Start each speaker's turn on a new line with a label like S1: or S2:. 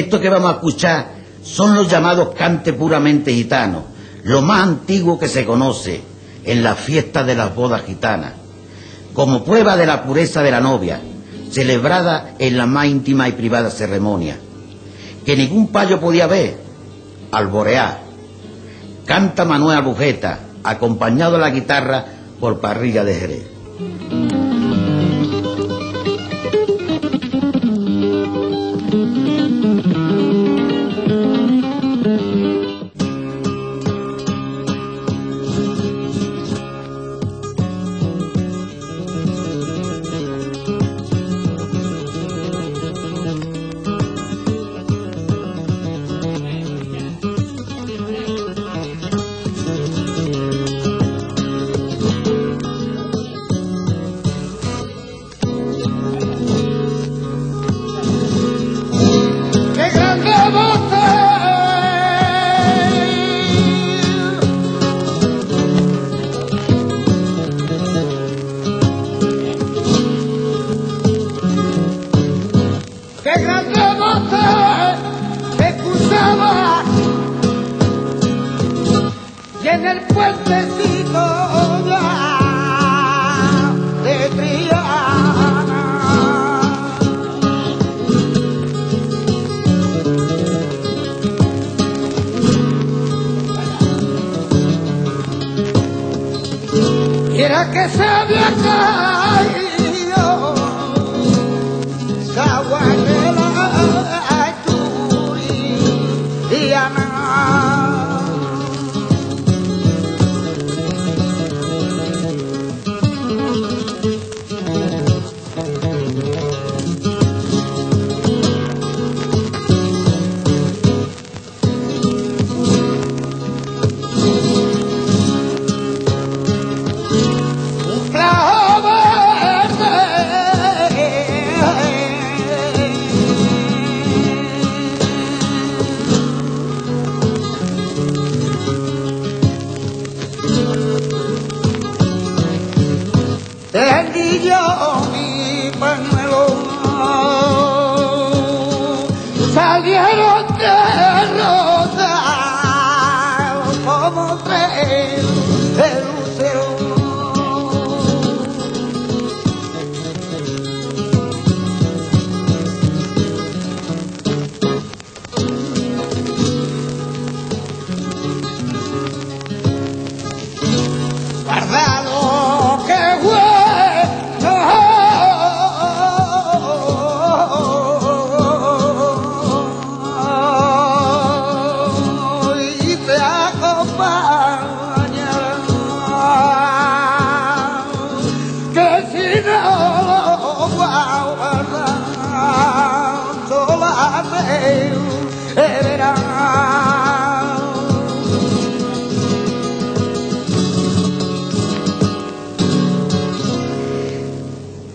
S1: Esto que vamos a escuchar son los llamados cantes puramente gitanos, lo más antiguo que se conoce en las fiestas de las bodas gitanas, como prueba de la pureza de la novia, celebrada en la más íntima y privada ceremonia, que ningún payo podía ver, alborear. Canta Manuel Bujeta, acompañado a la guitarra por Parrilla de Jerez.
S2: Y en el puentecito ya de Triana, y era que se había caído esa guarela Diana. Tendillo mi pañuelo salieron de rosa como tres de lucero. Guardalo que verá.